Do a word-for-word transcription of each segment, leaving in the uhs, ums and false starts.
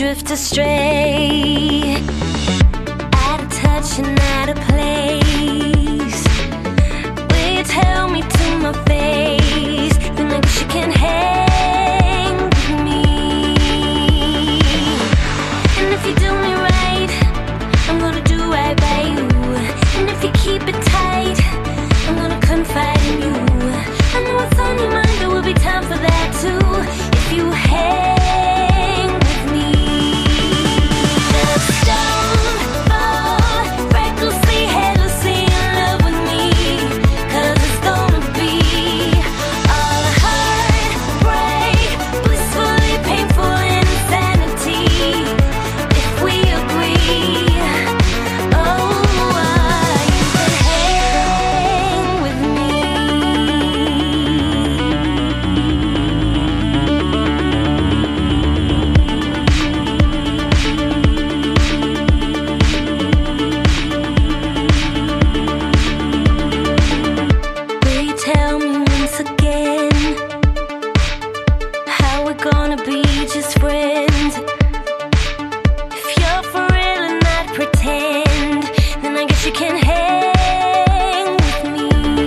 drift astray. Out of touch and out of place. Will you tell me to my face? Then I guess you can hang with me. And if you do me right, I'm gonna do right by you. And if you keep it tight, I'm gonna confide in you. I know what's on your mind, there will be time for that too. If you hang with me, just don't fall recklessly, headlessly in love with me. 'Cause it's gonna be all heartbreak, blissfully painful insanity. If we agree, oh, you can hang with me. Will you tell me once again how we're gonna be just friends? If you're for real and not pretend, then I guess you can hang with me.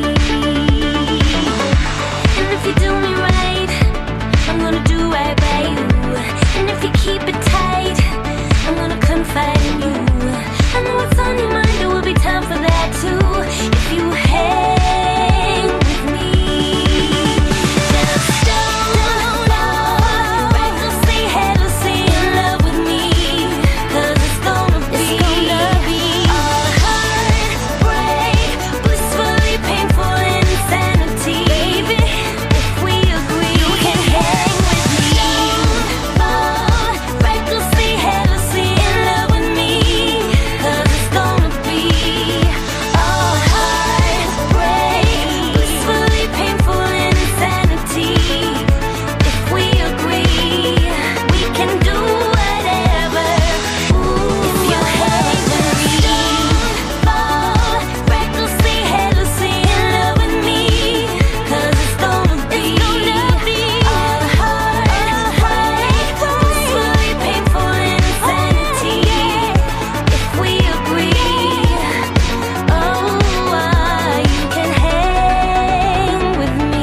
And if you do me right, I'm gonna do right by you. And if you keep it tight, I'm gonna confide in you. I know what's on your mind, there will be time for that too. If you hang with me, just don't fall recklessly, headlessly in love with me. 'Cause it's gonna be all heartbreak, blissfully painful insanity. Baby, if we agree, you can hang with me. Don't fall recklessly, headlessly in love with me. 'Cause it's gonna be all heartbreak, blissfully painful insanity. If we agree, we can do whatever. Ooh, if you hang with me, don't fall recklessly, headlessly in love with me. 'Cause it's gonna be all heartbreak, blissfully painful insanity. If we agree, oh, you can hang with me.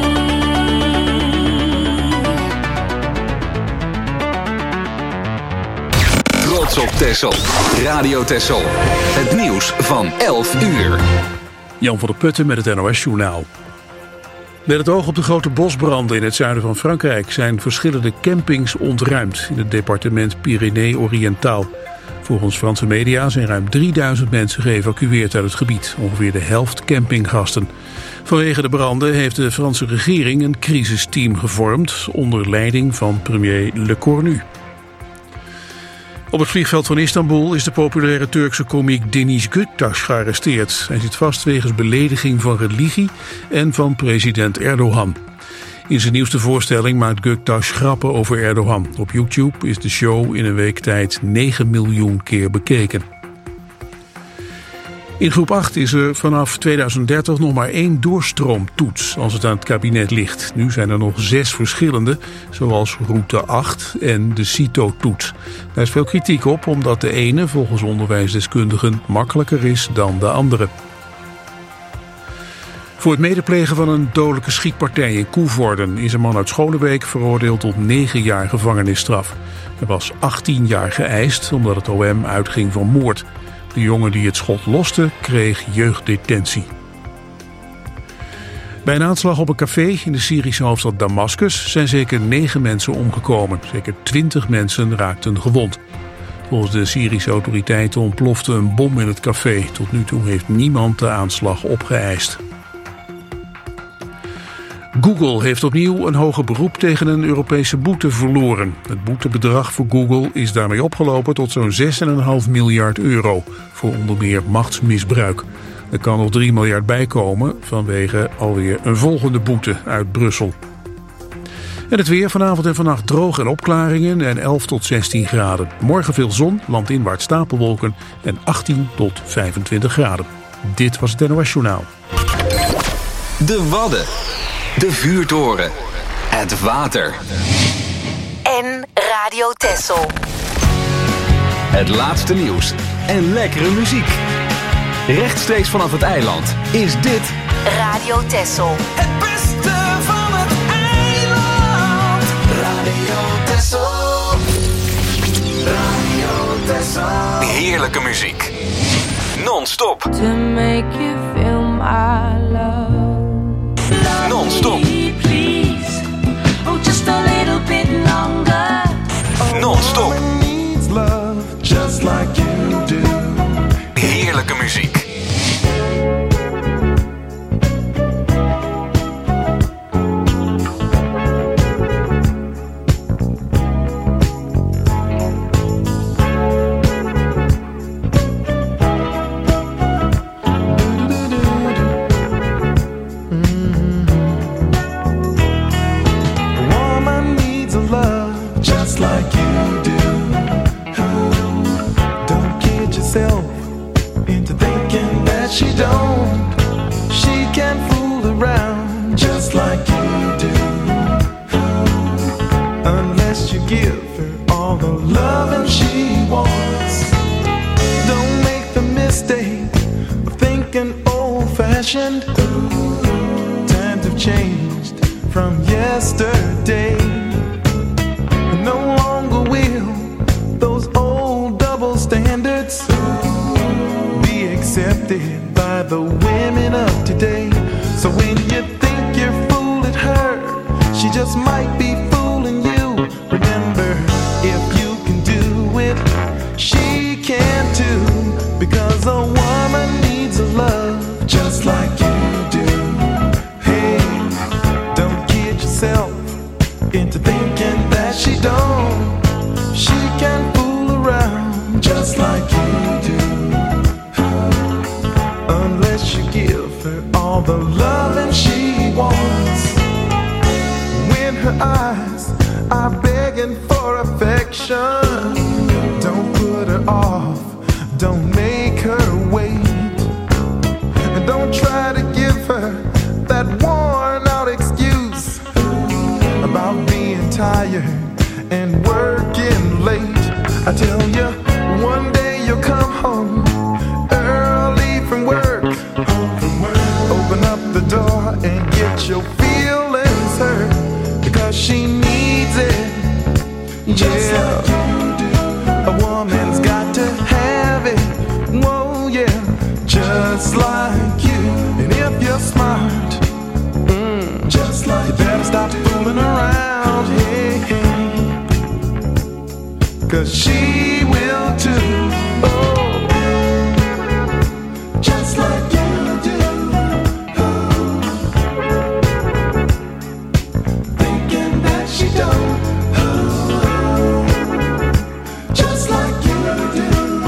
Trots op Texel. Radio Texel. Het nieuws van elf uur. Jan van der Putten met het N O S-journaal. Met het oog op de grote bosbranden in het zuiden van Frankrijk zijn verschillende campings ontruimd in het departement Pyrénées-Oriëntaal. Volgens Franse media zijn ruim drieduizend mensen geëvacueerd uit het gebied, ongeveer de helft campinggasten. Vanwege de branden heeft de Franse regering een crisisteam gevormd onder leiding van premier Le Cornu. Op het vliegveld van Istanbul is de populaire Turkse komiek Deniz Göktaş gearresteerd. Hij zit vast wegens belediging van religie en van president Erdogan. In zijn nieuwste voorstelling maakt Göktaş grappen over Erdogan. Op YouTube is de show in een week tijd negen miljoen keer bekeken. In groep acht is er vanaf tweeduizend dertig nog maar één doorstroomtoets als het aan het kabinet ligt. Nu zijn er nog zes verschillende, zoals route acht en de CITO-toets. Daar is veel kritiek op, omdat de ene volgens onderwijsdeskundigen makkelijker is dan de andere. Voor het medeplegen van een dodelijke schietpartij in Koevoorden is een man uit Schonebeek veroordeeld tot negen jaar gevangenisstraf. Er was achttien jaar geëist omdat het O M uitging van moord. De jongen die het schot loste kreeg jeugddetentie. Bij een aanslag op een café in de Syrische hoofdstad Damascus zijn zeker negen mensen omgekomen. Zeker twintig mensen raakten gewond. Volgens de Syrische autoriteiten ontplofte een bom in het café. Tot nu toe heeft niemand de aanslag opgeëist. Google heeft opnieuw een hoger beroep tegen een Europese boete verloren. Het boetebedrag voor Google is daarmee opgelopen tot zo'n zes komma vijf miljard euro voor onder meer machtsmisbruik. Er kan nog drie miljard bijkomen vanwege alweer een volgende boete uit Brussel. En het weer vanavond en vannacht droog en opklaringen en elf tot zestien graden. Morgen veel zon, landinwaarts stapelwolken en achttien tot vijfentwintig graden. Dit was het N O S Journaal. De Wadden. De vuurtoren. Het water. En Radio Texel. Het laatste nieuws en lekkere muziek. Rechtstreeks vanaf het eiland is dit Radio Texel. Het beste van het eiland. Radio Texel. Radio Texel. heerlijke muziek. Non-stop. To make you feel my love. Non-stop. Please, oh just a little bit longer. Non-stop. Needs love just like you do. Heerlijke muziek. Times have changed from yesterday. No longer will those old double standards be accepted by the women of today. So when you think you're fooling her, she just might be fooling you. Remember, if you can do it, she can too. Because a woman needs a love just like you do. Hey, don't kid yourself into thinking that she don't. She can fool around just like you do. Unless you give her all the loving she wants. When her eyes are begging for affection, don't put her off, don't make her wait. And don't try to give her that worn out excuse about being tired and working late. I tell you, one day you'll come home early from work. Open up the door and get your feelings hurt, because she needs it. Yeah, a woman's got to have it. Whoa, yeah, just like you. And if you're smart, mm, just like you, better stop fooling around. Hey, hey, 'cause she will too. Oh, just like you do. Oh, thinking that she don't. Oh, just like you do.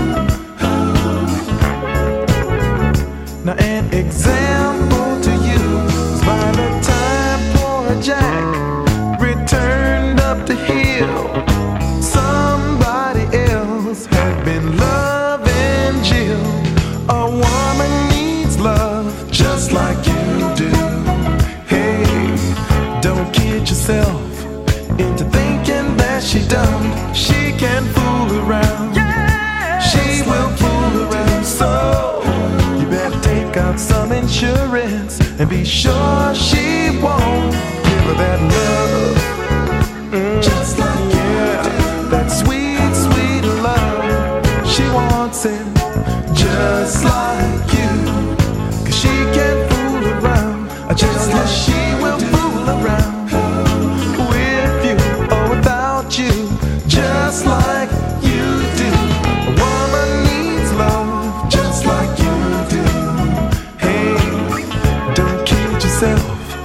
Now an example to you is by the time poor Jack returned up the hill, somebody else had been loving Jill. A woman needs love just like you do. Hey, don't kid yourself into thinking that she don't. She can fool around. She will fool around. So take out some insurance and be sure she won't give her that love. Mm, just like yeah, that sweet, sweet love. She wants it just like you, 'cause she can't fool around. I tell you, she will fool around with you or without you, just like you do. A woman needs love just like you do. Don't kid yourself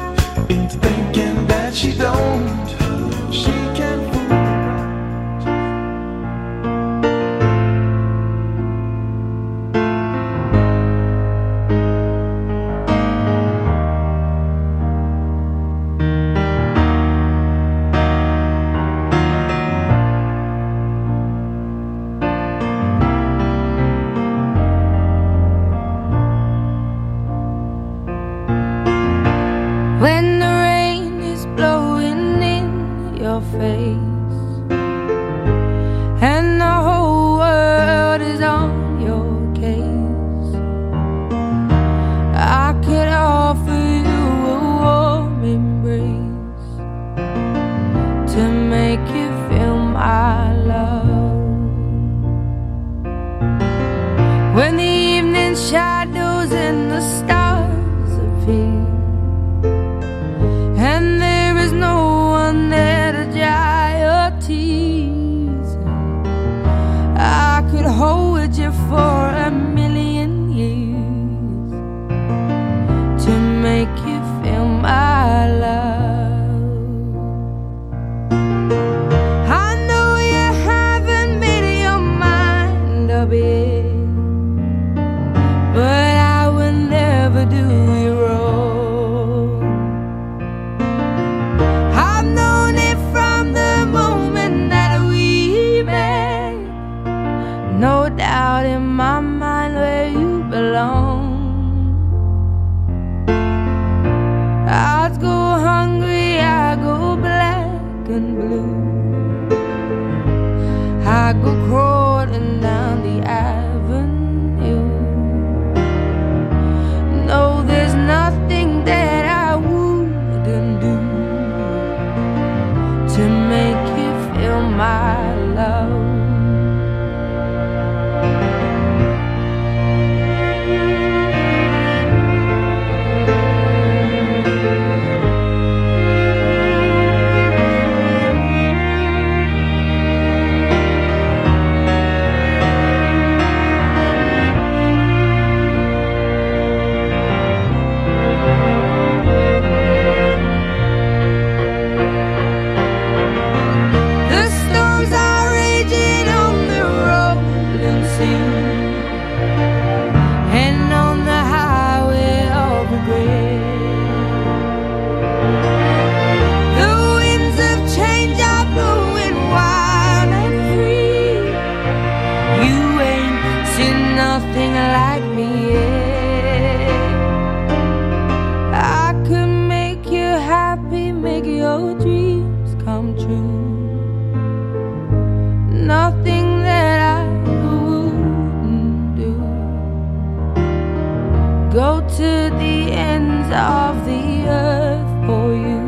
go to the ends of the earth for you,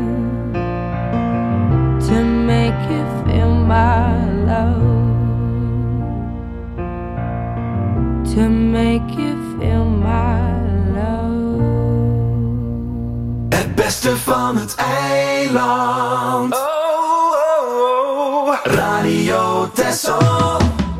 to make you feel my love, to make you feel my love. Het beste van het eiland. Oh, oh, oh. Radio Texel.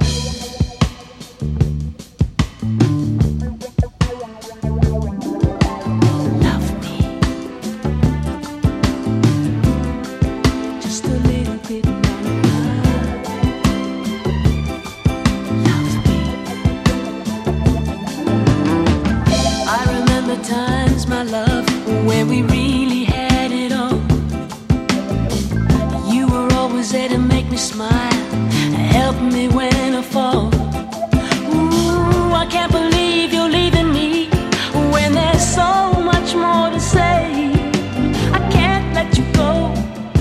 Where we really had it all. You were always there to make me smile, help me when I fall. Ooh, I can't believe you're leaving me when there's so much more to say. I can't let you go.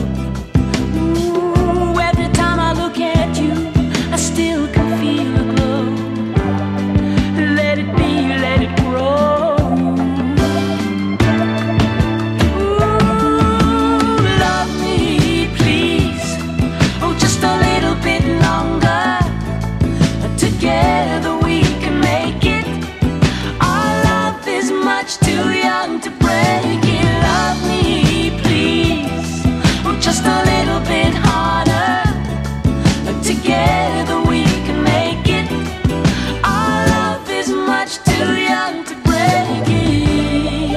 Ooh, every time I look at you, I still can feel a glow. Let it be, let it grow. Too young to break it. Love me, please. Oh, just a little bit harder. Together we can make it. Our love is much too young to break it.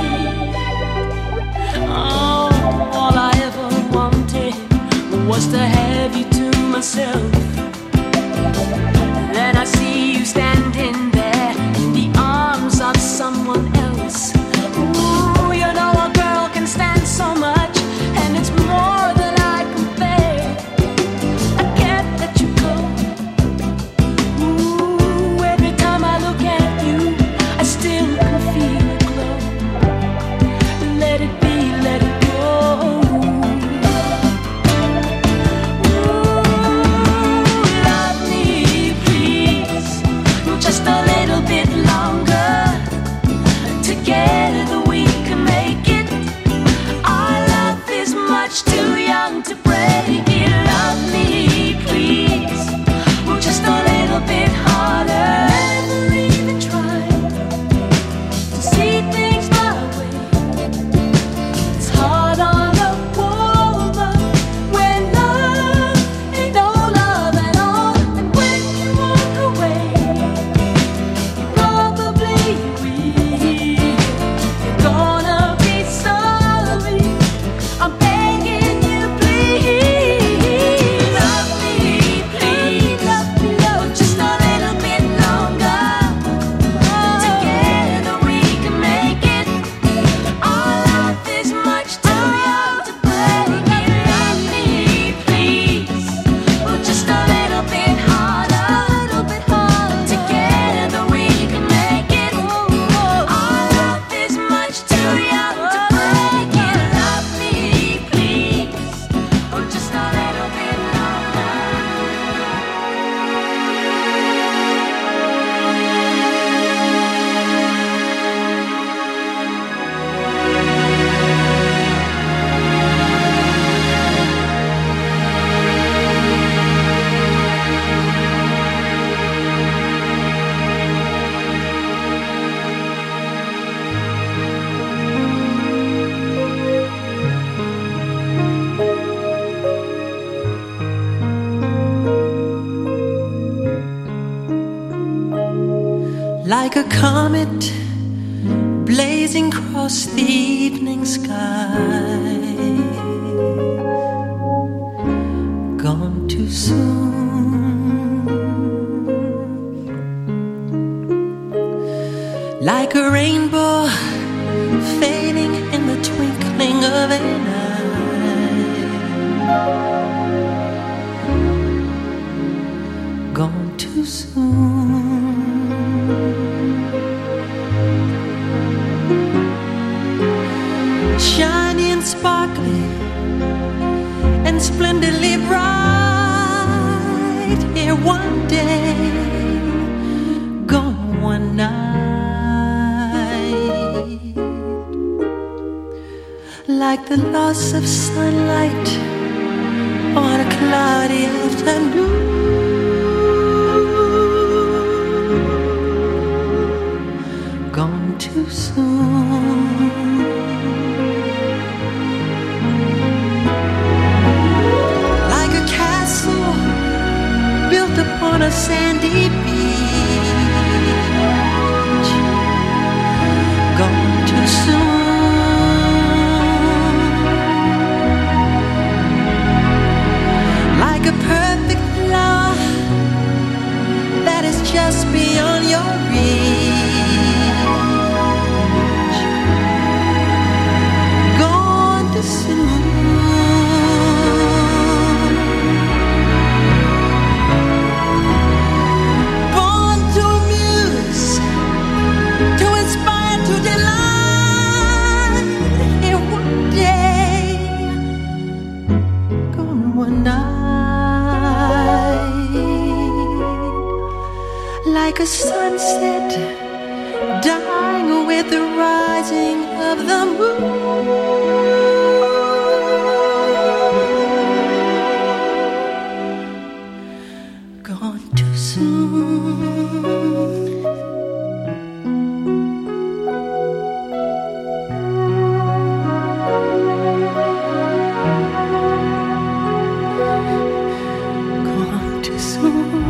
Oh, all I ever wanted was to have you to myself. Then I see you standing there in the arms of someone else. Ooh, you know a girl can stand so much, and it's more than I can bear. I can't let you go. Ooh, every time I look at you, I still can feel a glow. Let it be, let it go. Ooh, love me, please, just a little bit longer. Together we can make it. Our love is much too young to break it. Love me, please. Oh, just a little bit harder. Never even tried to see things my way. It's hard on a woman when love ain't no love at all. And when you walk away, you probably will. Gonna be sorry. I'm begging you, please. Love me, please. Love me, love just a little bit longer. Together we can make it. Our love is much too young to break it. Love me, please. Oh, just a little bit harder. Little bit harder. Together we can make it. Our love is much too young to break it. Love me, please. Oh, just a little bit longer. Like a comet blazing across the evening sky, gone too soon. Like a rainbow fading in the twinkling of an eye, gone too soon. Shiny and sparkly and splendidly bright, here one day, gone one night. like the loss of sunlight on a cloudy afternoon. Gone too soon. Like a castle built upon a sandy beach. Gone too soon. Like a perfect love that is just beyond your reach. Gone too soon. Born to amuse, to inspire, to delight in one day. Gone one night. Like a sunset dying with the rising of the moon. Gone too soon. Gone too soon.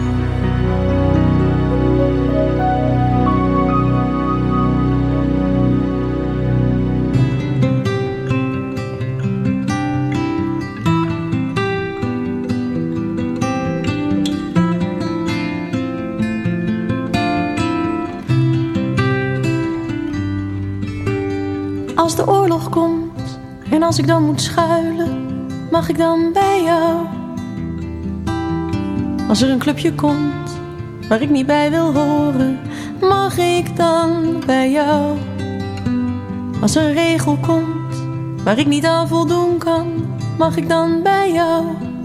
Als de oorlog komt en als ik dan moet schuilen, mag ik dan bij jou? Als er een clubje komt waar ik niet bij wil horen, mag ik dan bij jou? Als er een regel komt waar ik niet aan voldoen kan, mag ik dan bij jou?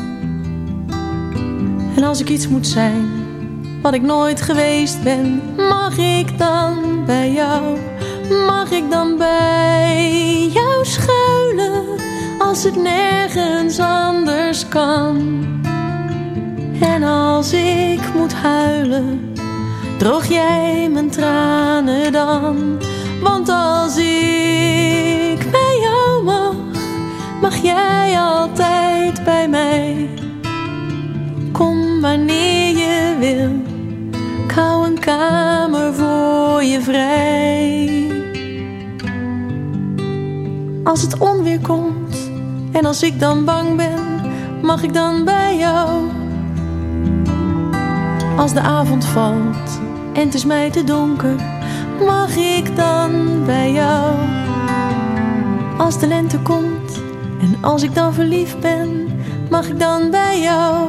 En als ik iets moet zijn wat ik nooit geweest ben, mag ik dan bij jou? Mag ik dan bij jou schuilen als het nergens anders kan? En als ik moet huilen, droog jij mijn tranen dan? Want als ik bij jou mag, mag jij altijd bij mij. Kom wanneer je wil, ik hou een kamer voor je vrij. Als het onweer komt en als ik dan bang ben, mag ik dan bij jou? Als de avond valt en het is mij te donker, mag ik dan bij jou? Als de lente komt en als ik dan verliefd ben, mag ik dan bij jou?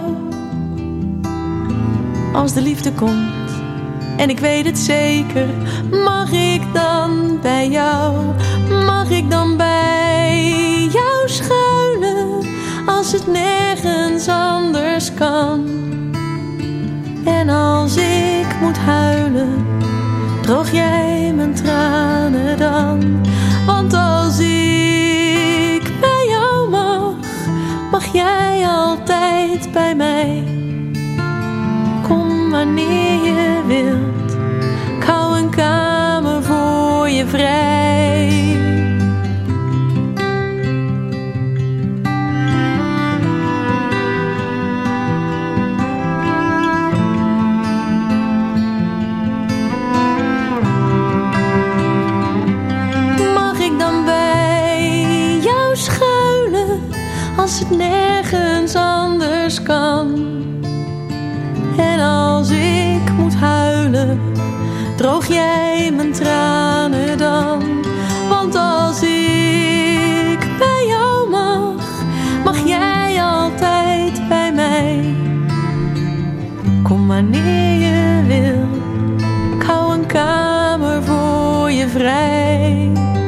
Als de liefde komt en ik weet het zeker, mag ik dan bij jou? Mag ik dan bij jou schuilen als het nergens anders kan? En als ik moet huilen, droog jij mijn tranen dan? Want als ik bij jou mag, mag jij altijd bij mij. Kom wanneer je wilt, ik hou een kamer voor je vrij. Mag ik dan bij jou schuilen als het nergens anders kan? En als ik moet huilen, droog jij mijn tranen dan? Want als ik bij jou mag, mag jij altijd bij mij. Kom wanneer je wil, ik hou een kamer voor je vrij.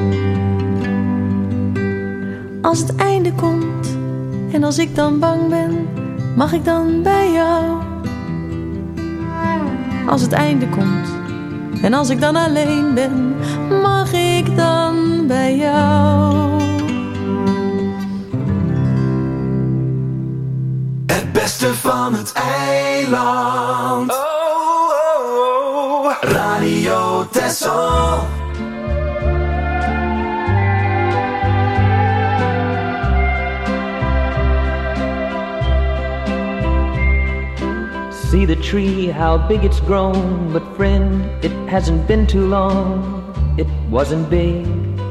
Als het einde komt en als ik dan bang ben, mag ik dan bij jou? Als het einde komt en als ik dan alleen ben, mag ik dan bij jou? beste van het eiland. Oh, oh, oh. Radio Texel. See the tree, how big it's grown. But friend, it hasn't been too long. It wasn't big.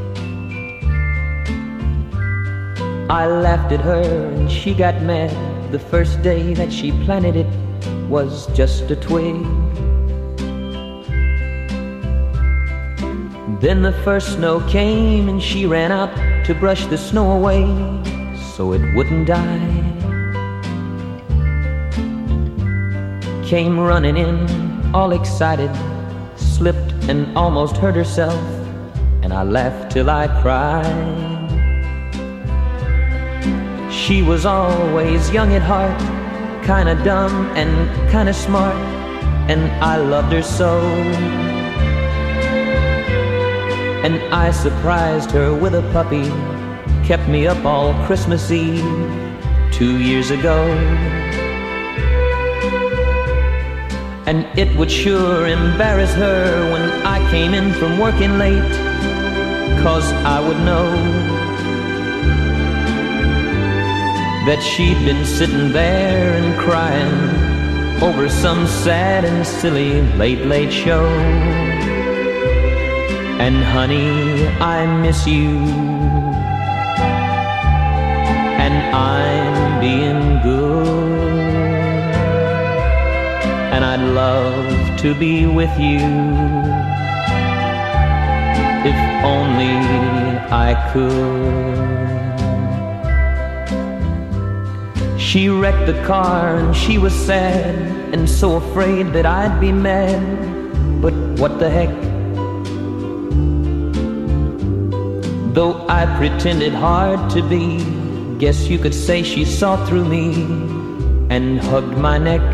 I laughed at her and she got mad. The first day that she planted it was just a twig. Then the first snow came and she ran out to brush the snow away so it wouldn't die. Came running in, all excited, slipped and almost hurt herself, and I laughed till I cried. She was always young at heart, kinda dumb and kinda smart, and I loved her so. And I surprised her with a puppy, kept me up all Christmas Eve two years ago. And it would sure embarrass her when I came in from working late, 'cause I would know that she'd been sitting there and crying over some sad and silly late, late show. And honey, I miss you, and I'm being good, and I'd love to be with you if only I could. She wrecked the car and she was sad and so afraid that I'd be mad, but what the heck? Though I pretended hard to be, guess you could say she saw through me and hugged my neck.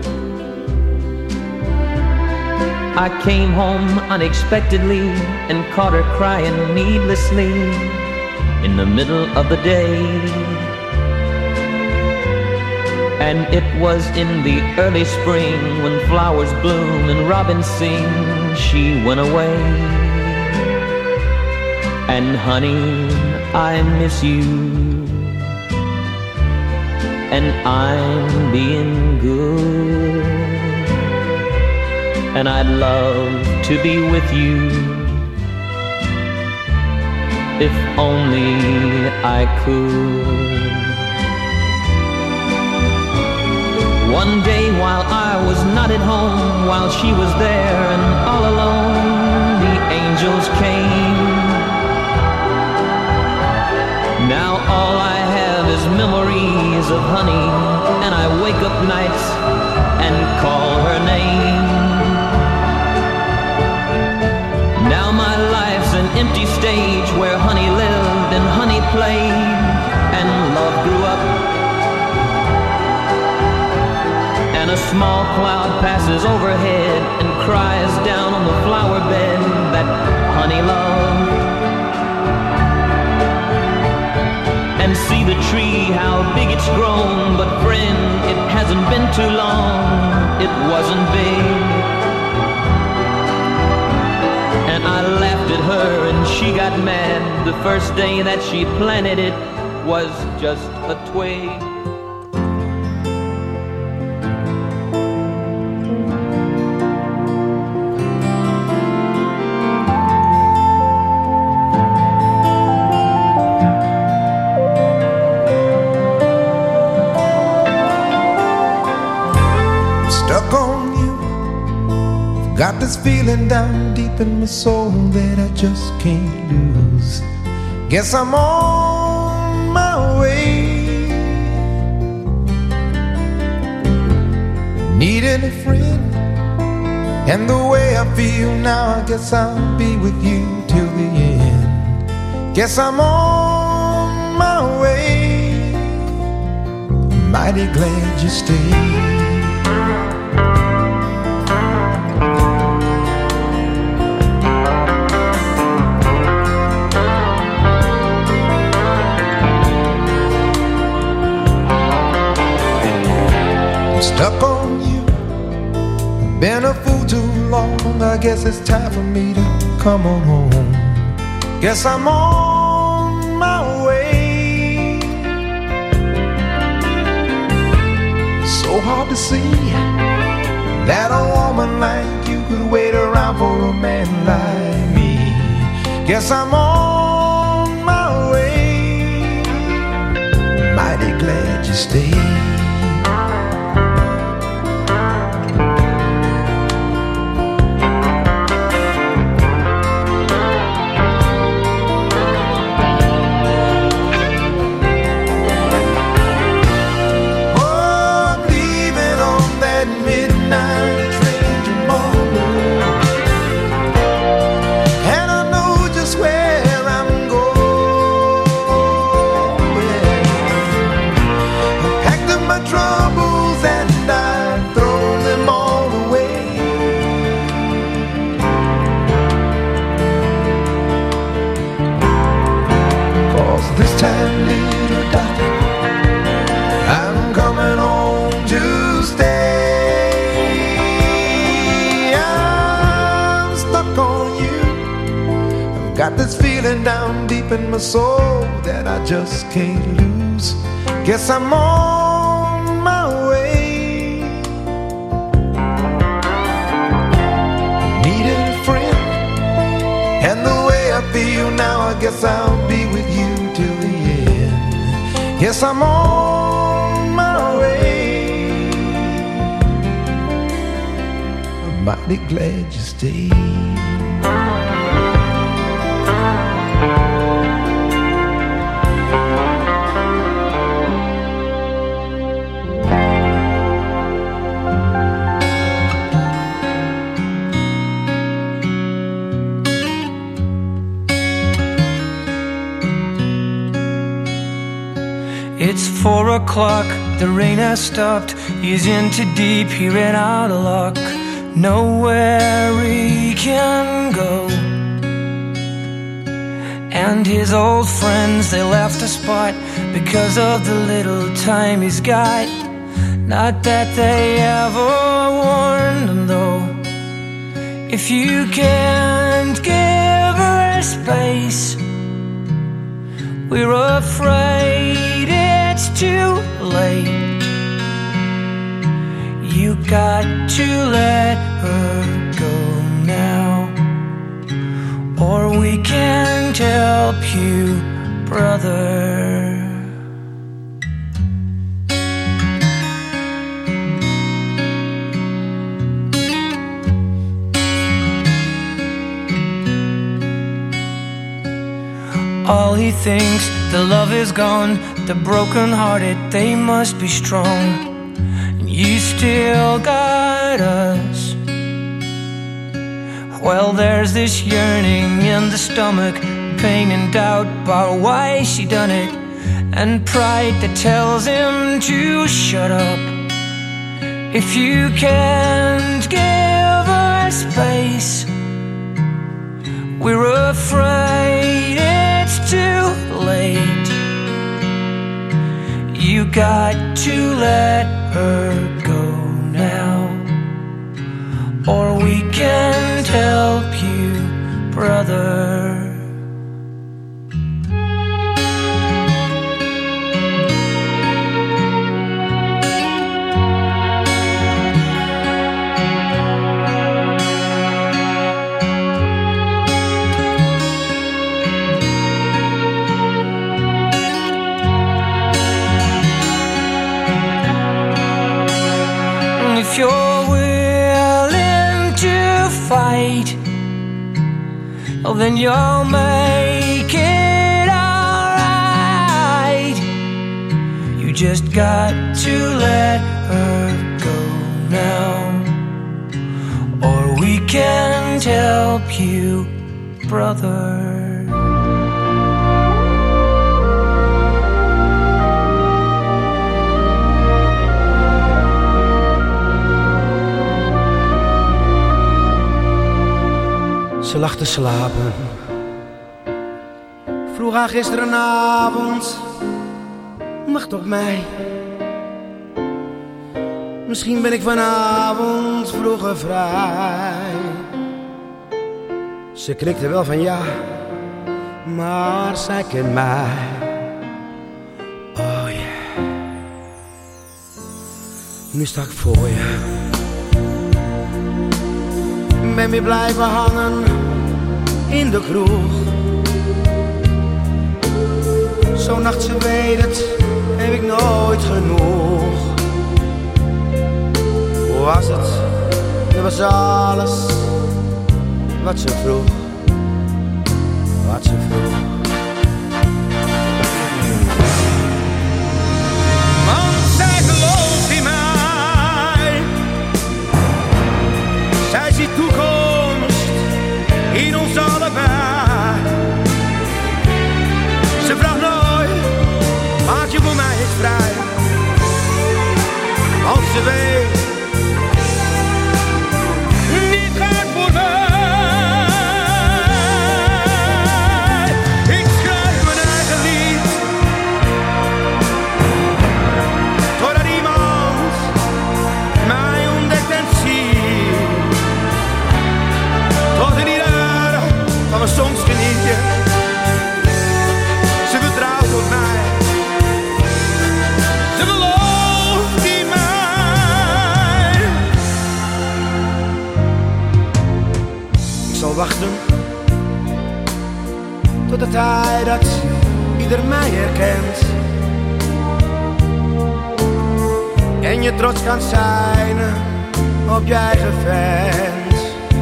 I came home unexpectedly and caught her crying needlessly in the middle of the day. And it was in the early spring when flowers bloom and robins sing, she went away. And honey, I miss you, and I'm being good, and I'd love to be with you if only I could. One day while I was not at home, while she was there and all alone, the angels came. Now all I have is memories of honey, and I wake up nights and call her name. Now my life's an empty stage where honey lived and honey played and love grew up. And a small cloud passes overhead and cries down on the flower bed that honey loved. And see the tree, how big it's grown, but friend, it hasn't been too long, it wasn't big. And I laughed at her and she got mad. The first day that she planted it was just a twig. Got this feeling down deep in my soul that I just can't lose. Guess I'm on my way. Needing a friend, and the way I feel now, I guess I'll be with you till the end. Guess I'm on my way. Mighty glad you stayed. guess it's time for me to come on home. Guess I'm on my way. So hard to see that a woman like you could wait around for a man like me. Guess I'm on my way. Mighty glad you stayed. Got this feeling down deep in my soul that I just can't lose. Guess I'm on my way. Needed a friend, and the way I feel now, I guess I'll be with you till the end. Guess I'm on my way. I'm mighty glad you stayed. It's four o'clock, the rain has stopped. He's in too deep, he ran out of luck. Nowhere he can go. And his old friends, they left the spot because of the little time he's got. Not that they ever warned him though. If you can't give her space, we're afraid it's too late. You got to let her go now, or we can't help you, brother. All he thinks, the love is gone. The broken-hearted, they must be strong. And you still got us. Well, there's this yearning in the stomach, pain and doubt about why she done it, and pride that tells him to shut up. If you can't give her space, we're afraid it's too late. You got to let her go now, or we can't help you, brother. If you're willing to fight, well then you'll make it alright. You just got to let her go now, or we can't help you, brother. Ze lag te slapen. Vroeg haar gisterenavond, wacht op mij. Misschien ben ik vanavond vroeger vrij. Ze knikte wel van ja, maar zij kent mij. Oh yeah. Nu sta ik voor je. Ben weer blijven hangen in de kroeg. Zo'n nacht, ze weet het, heb ik nooit genoeg. Hoe was het? Dat was alles wat ze vroeg. Wat ze vroeg. Want zij gelooft in mij. Zij ziet toekomst in ons allebei. Ze vraagt nooit, maak je voor mij eens vrij. Want ze weet, niet gaat voor mij. Ik schrijf mijn eigen lied, totdat iemand mij ontdekt en ziet. Tot in ieder van mijn soms genietje. Ze vertrouwt op mij. Ze gelooft in mij. Ik zal wachten tot de tijd dat ieder mij herkent. En je trots kan zijn op je eigen vent.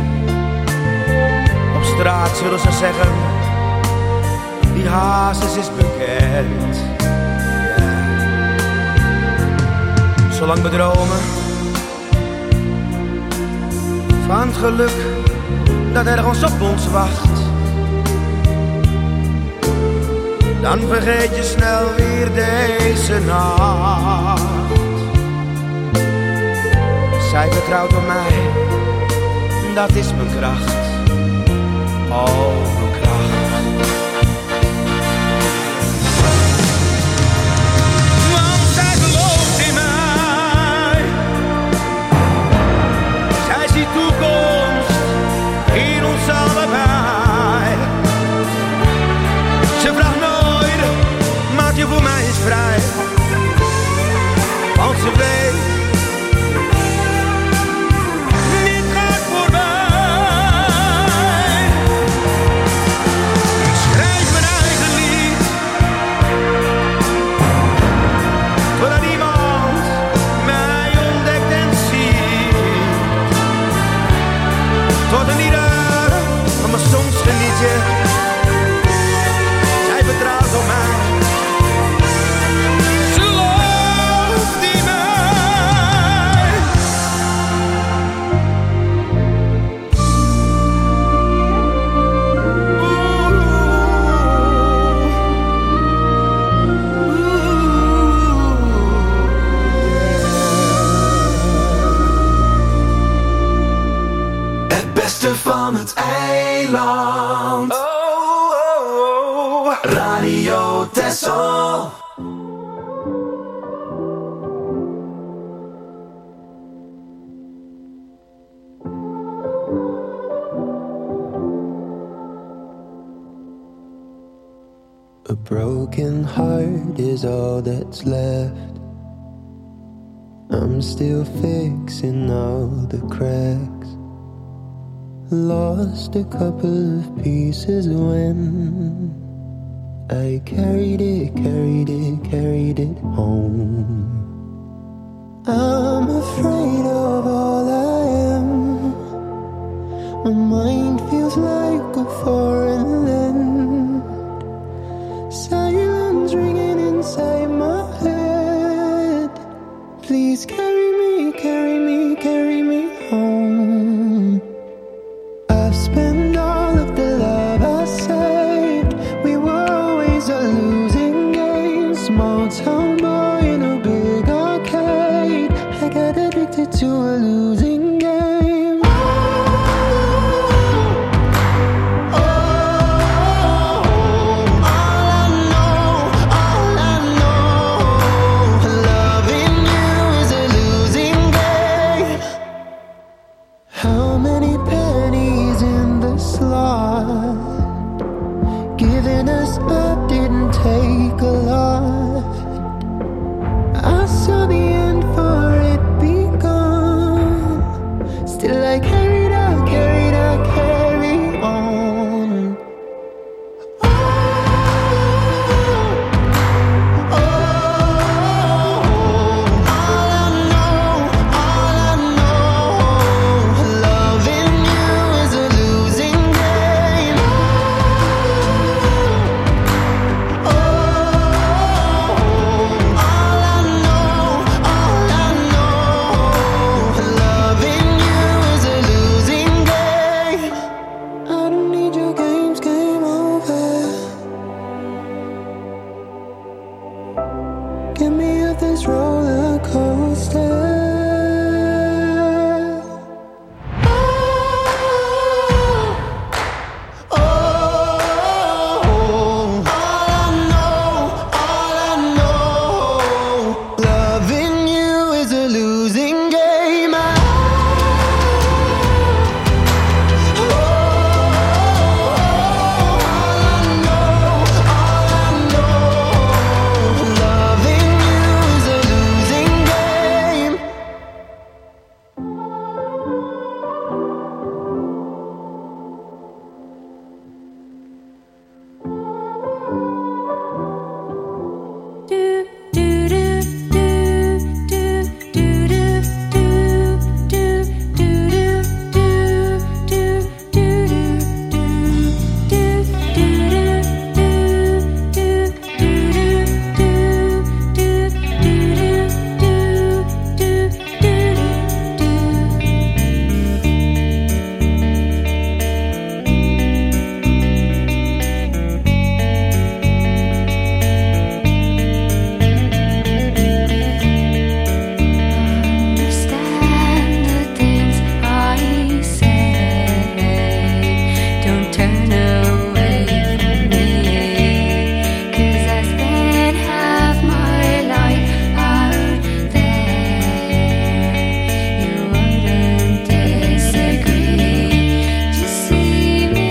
Op straat zullen ze zeggen, die Hazes is bekend. Yeah. Zolang we dromen van het geluk dat ergens op ons wacht, dan vergeet je snel weer deze nacht. Zij vertrouwt op mij, dat is mijn kracht. Oh, mijn kracht. Want zij gelooft in mij. Zij ziet toekomst in ons allebei. Ze vraagt nooit, maak je voor mij eens vrij. Want ze weet, niet gaat voor mij. Ik schrijf mijn eigen lied, totdat iemand mij ontdekt en ziet. Tot een ieder van mijn soms genietje. Zij vertrouwt op mij. Ze gelooft in mij. Het beste van het eiland. Oh, oh, oh. Radio Texel. A broken heart is all that's left. I'm still fixing all the cracks. Lost a couple of pieces when I carried it, carried it, carried it home. I'm afraid of all I am. My mind feels like a foreign land. Silence ringing inside my head. Please carry me, carry me, carry me home. I've spent all of the love I saved. We were always a losing game. Small town boy in a big arcade. I got addicted to a losing game. Oh, oh. Setting us up didn't take a lot. I saw the end for it begun. Still I carried out, carried out, carry on. Oh, oh, all I know, all I know, loving you is a losing game. Oh, all I know, all I know, loving you is a losing game. I don't need your games, game over. Get me off this roller coaster. Oh, all I know, all I know, loving you is a losing game. I- Oh, all I know, all I know, loving you is a losing game. Understand the things I say. Don't turn away from me, 'cause I spent half my life out there. You wouldn't disagree. Just see me,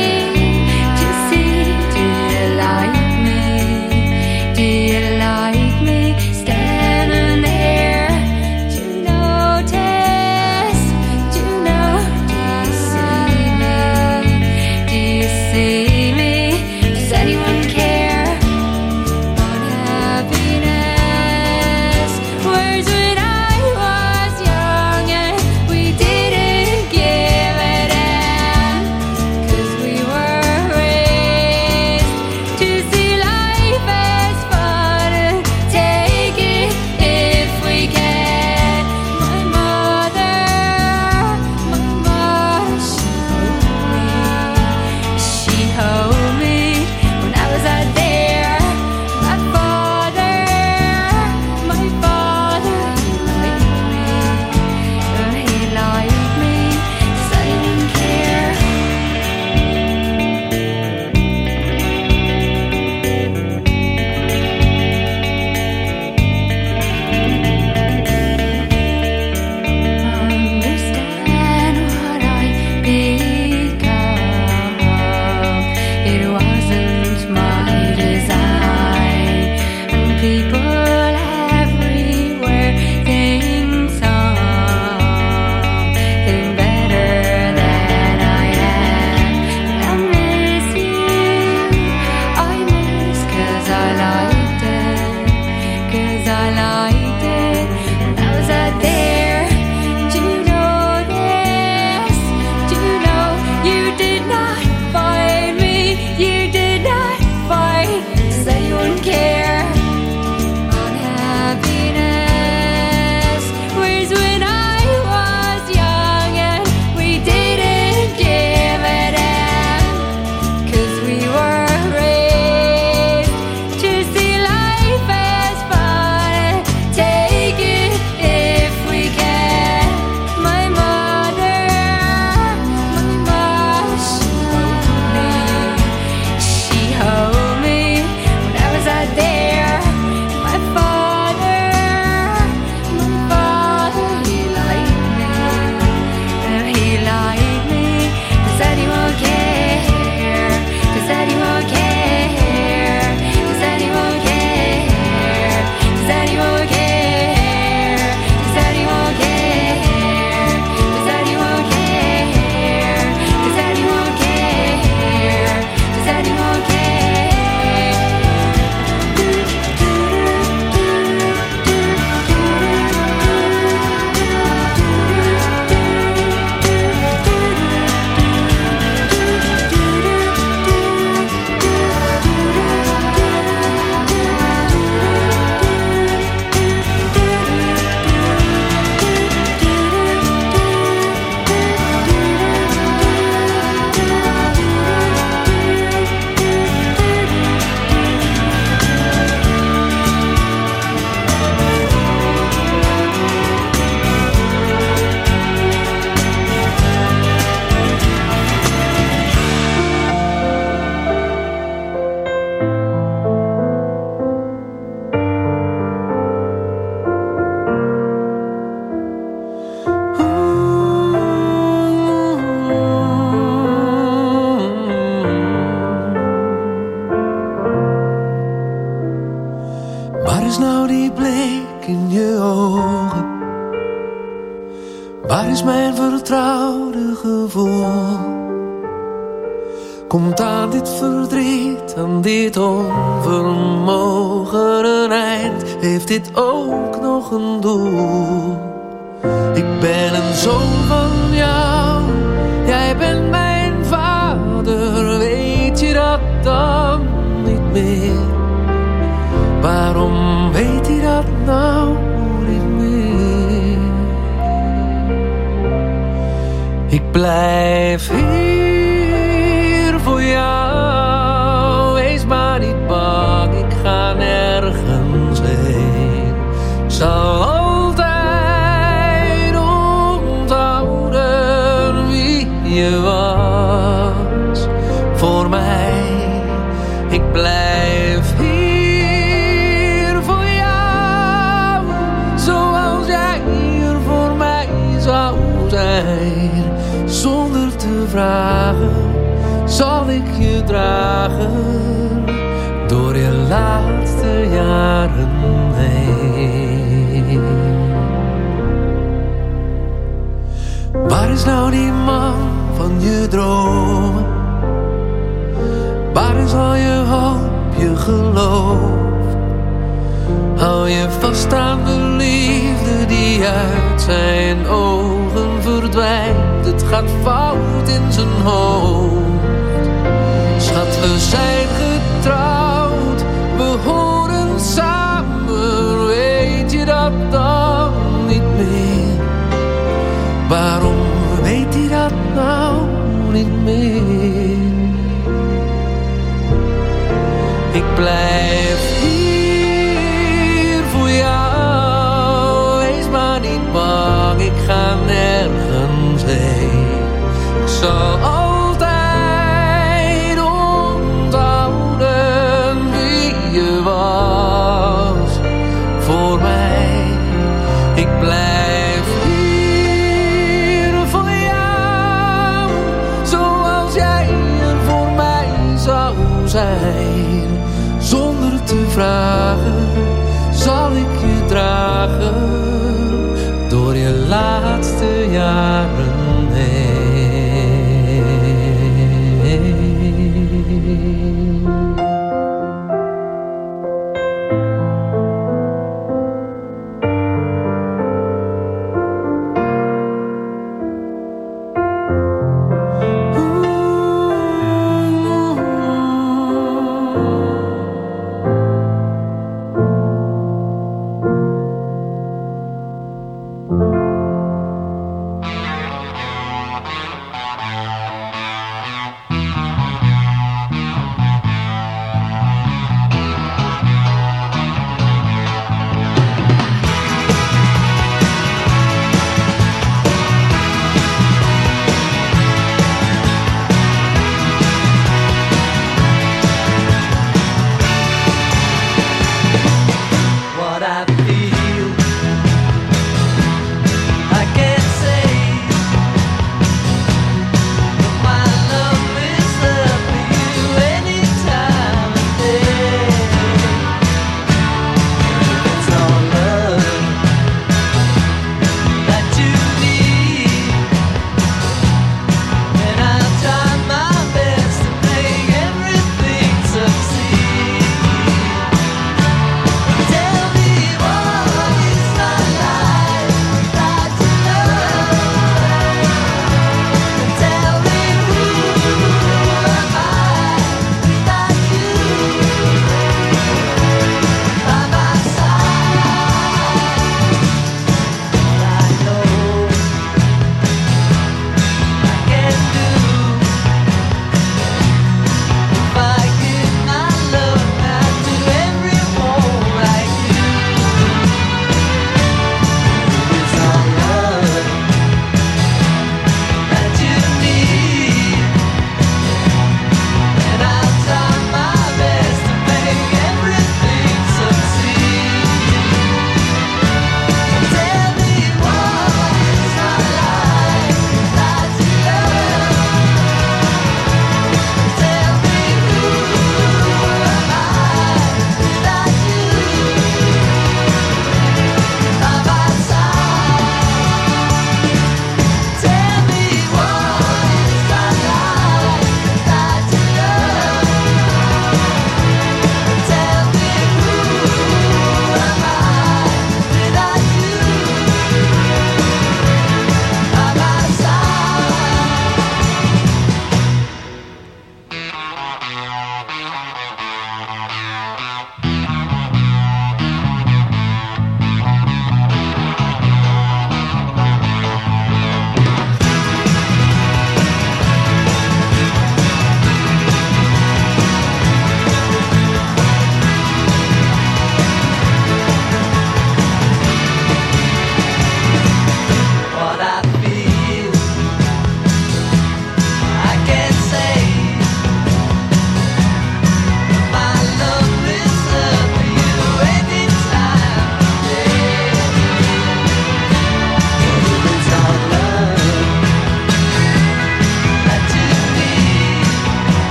just see. Do you like me? Do you like me standing there? Do you notice? Do you know? Do you see me? Do you see me? Does anyone care about happiness? Words when I was young and we didn't give it in, 'cause we were raised to see life as fun and take it if we can. My mother, my mother showed me. She held me when I was out there. My father, my father, he liked me. Oh, he liked me. Does anyone care? Understand what I become. It wasn't my design, and people everywhere think something better than I am. I miss you, I miss 'cause I liked it, 'cause I liked it when I was out there. Do you know this? Do you know you did not find me? You did Waar is mijn vertrouwde gevoel? Komt aan dit verdriet, aan dit onvermogen een eind? Heeft dit ook nog een doel? Ik ben een zoon van jou, jij bent mijn vader. Weet je dat dan niet meer? Waarom weet hij dat nou niet meer? Ik blijf hier voor jou. Wees maar niet bang, ik ga nergens heen. Ik zal altijd onthouden wie je was voor mij. Ik blijf hier voor jou, zoals jij hier voor mij zou zijn. Zonder te vragen zal ik je dragen door je laatste jaren heen. Waar is nou die man van je dromen? Waar is al je hoop, je geloof? Hou je vast aan de liefde die uit zijn ogen verdwijnt. Het gaat fout in zijn hoofd. Schat, we zijn getrouwd, we horen samen. Weet je dat dan niet meer? Waarom weet hij dat nou niet meer? Ik blijf hier voor jou. Wees maar niet bang, ik ga nergens heen. Ik zal altijd onthouden wie je was voor mij. Ik blijf hier voor jou, zoals jij er voor mij zou zijn. Zonder te vragen zal ik je dragen door je laatste jaren heen.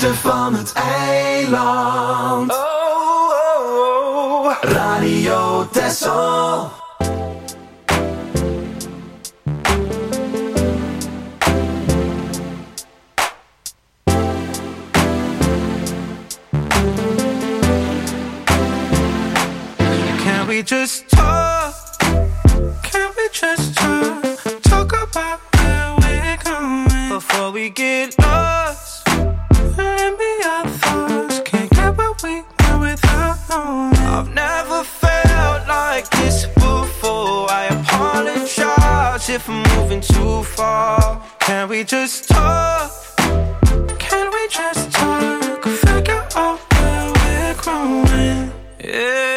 beste van het eiland. Oh, oh, oh. Radio Texel. Can we just talk? Can we just talk? Talk about where we're going before we get lost. And be our thoughts. Can't get what we want without knowing. I've never felt like this before. I apologize if I'm moving too far. Can we just talk? Can we just talk? Figure out where we're growing. Yeah.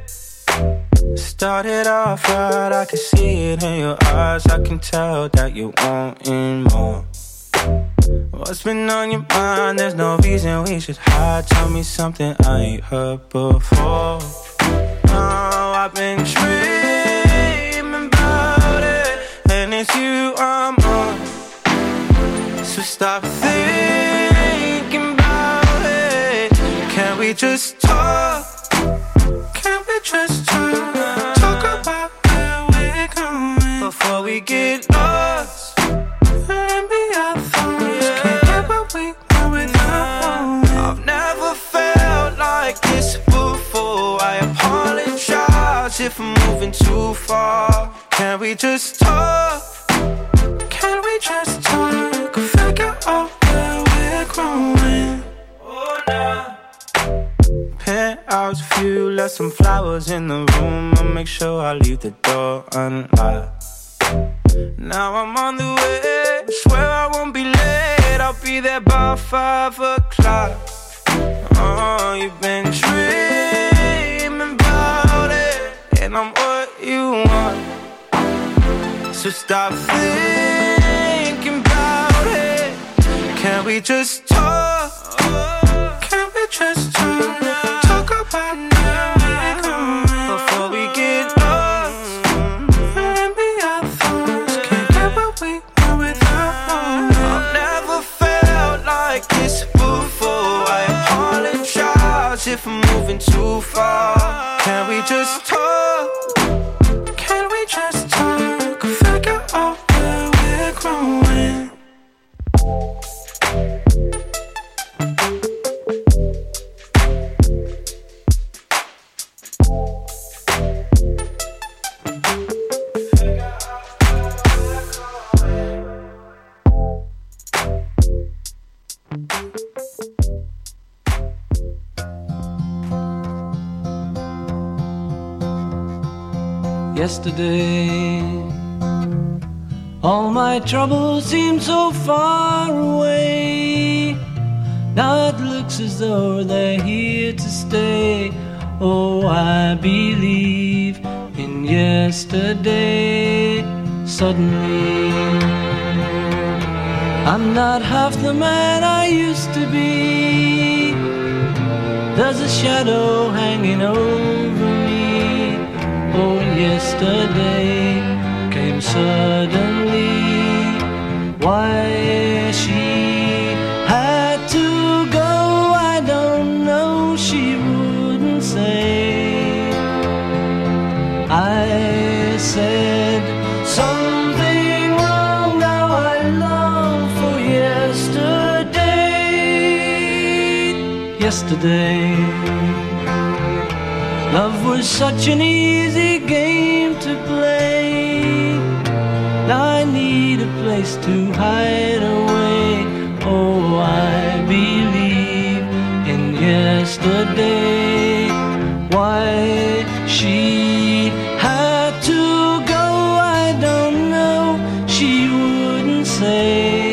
Started off right, I can see it in your eyes. I can tell that you wanting more. What's been on your mind? There's no reason we should hide. Tell me something I ain't heard before. Oh, I've been dreaming about it, and it's you I'm on. So stop thinking about it. Can we just talk? Can we just talk? Talk about where we're going before we get lost. And be our thoughts. Can't get what we want without knowing. I've never felt like this before. I apologize if I'm moving too far. Can we just talk? Can we just talk? Figure out where we're growing. Oh, nah. Penthouse view, left some flowers in the room. I'll make sure I leave the door unlocked. Now I'm on the way, swear I won't be late. I'll be there by five o'clock. Oh, you've been dreaming about it, and I'm what you want. So stop thinking about it. Can we just talk? Can we just talk? Talk about where we're going before we get lost. And be our thoughts. Can't get what we want without knowing. I've never felt like this before. I apologize if I'm moving too far. Can we just talk? Can we just talk? Figure out where we're growing. Yesterday, all my troubles seemed so far away. Now it looks as though they're here to stay. Oh, I believe in yesterday. Suddenly, I'm not half the man I used to be. There's a shadow hanging over me. Oh, yesterday came suddenly. Why she had to go, I don't know, she wouldn't say. I said something wrong, now I long for yesterday. Yesterday, love was such an easy game to play. Now I need a place to hide away. Oh, I believe in yesterday. Why she had to go, I don't know, she wouldn't say.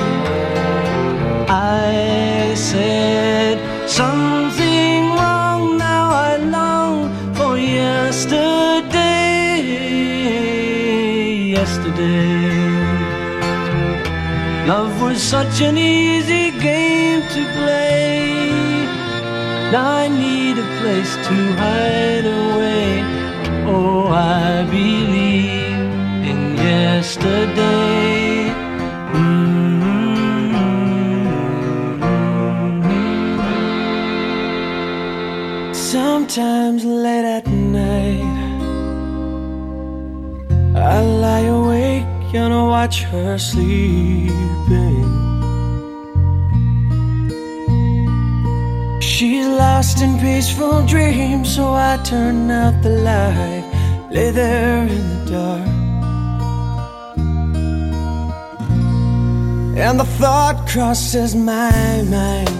I said something wrong, now I long for yesterday. Yesterday, love was such an easy game to play. Now I need a place to hide away. Oh, I believe in yesterday. Mm-hmm. watch her sleeping. She's lost in peaceful dreams, so I turn out the light, lay there in the dark. And the thought crosses my mind,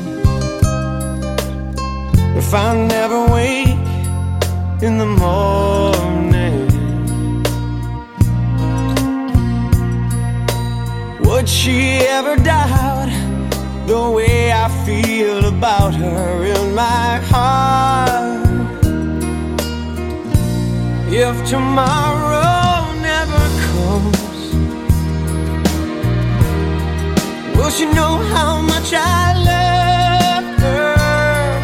if I never wake in the morning, would she ever doubt the way I feel about her in my heart? If tomorrow never comes, will she know how much I love her?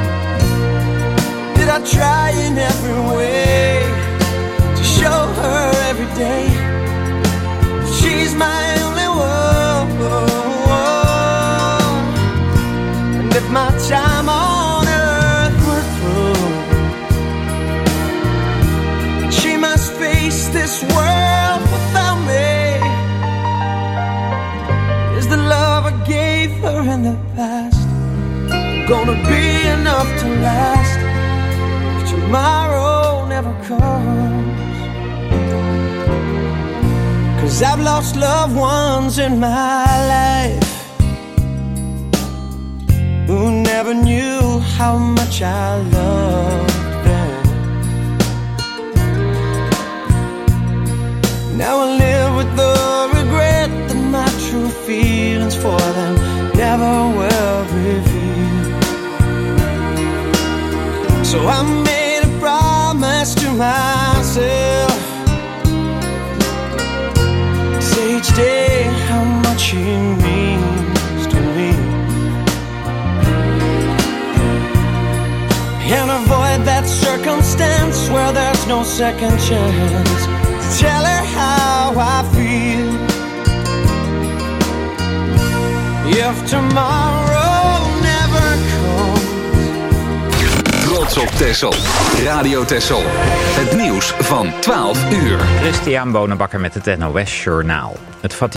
Did I try in every way to show her every day she's my only one? And if my time on earth were through, she must face this world without me. Is the love I gave her in the past gonna be enough to last if tomorrow never comes? 'Cause I've lost loved ones in my life who never knew how much I loved them. Now I live with the regret that my true feelings for them never will reveal. So I made a promise to myself, say each day how much he means to me, and avoid that circumstance where there's no second chance. Tell her how I feel. If tomorrow never comes. Trots op Texel. Radio Texel. Het nieuws van twaalf uur. Christian Bonenbakker met het N O S Journaal. Het